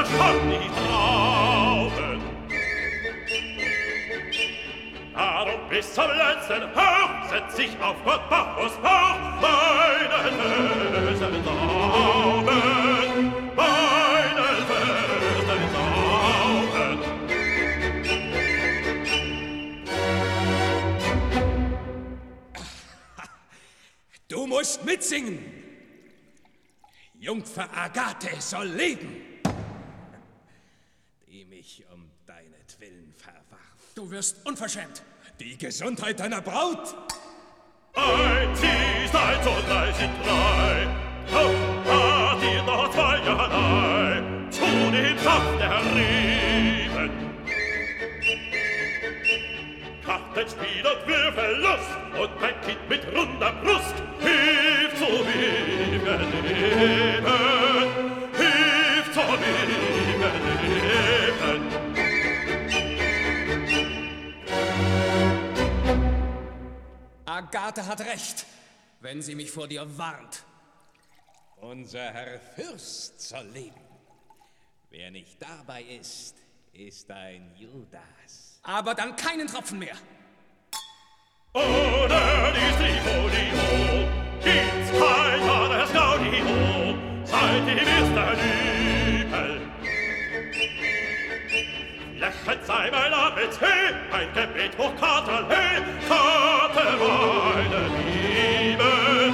kann nicht trauen. Darum bis zum letzten Hauch setz ich auf Gott Bacchus Bauch meinen bösen Daumen, meinen bösen Daumen. Du musst mitsingen. Jungfer Agathe soll leben, die mich um deinetwillen verwarf. Du wirst unverschämt. Die Gesundheit deiner Braut. Eins ist eins und drei sind drei. Hat ihr noch 2 Jahre zu dem Saft der Reben. Kartenspiel und Würfellust und mein Kind mit runder Brust hilft zu Leben, hilft zu Leben. Agathe hat recht, wenn sie mich vor dir warnt. Unser Herr Fürst soll leben. Wer nicht dabei ist, ist ein Judas. Aber dann keinen Tropfen mehr. Ohne die Strifodio gibt's kein anderes Gaudio, seitdem ist ein Übel. Lächelnd sei mein ABC, ein Gebet hoch Kater, hey, Kater, meine Liebe.